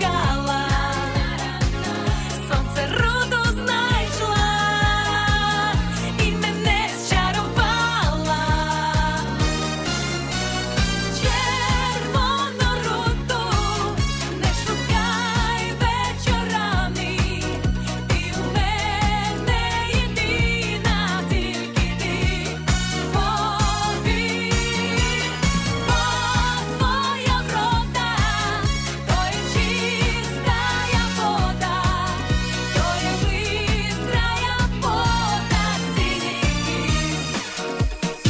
чекала, сонце руду знайшла і мене зчарувала. Червону руду не шукай вечорами, ти у мене єдина, тільки ти. Повір, бо твоя врода, то є чистая вода, то є бистрая вода синіх.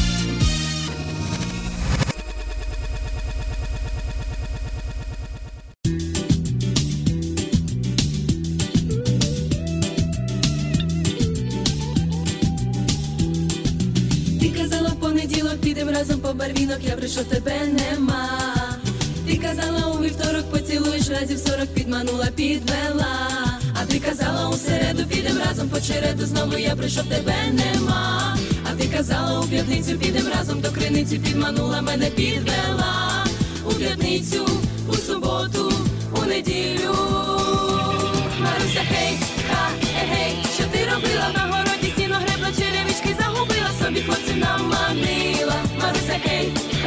Ти казала, в понеділок підем разом по барвінок, я прийшов, тебе нема. Ти казала, у вівторок поцілуєш, разів 40 підманула, підвела. А ти казала, у середу підем разом по череду, знову я прийшов, тебе нема. А ти казала, у п'ятницю підем разом до криниці, підманула, мене підвела. У п'ятницю, у суботу, у неділю. Маруся, хей, ха, егей, що ти робила на городі, сіно гребла, черевички загубила, собі хлопців наманила. Маруся, хей,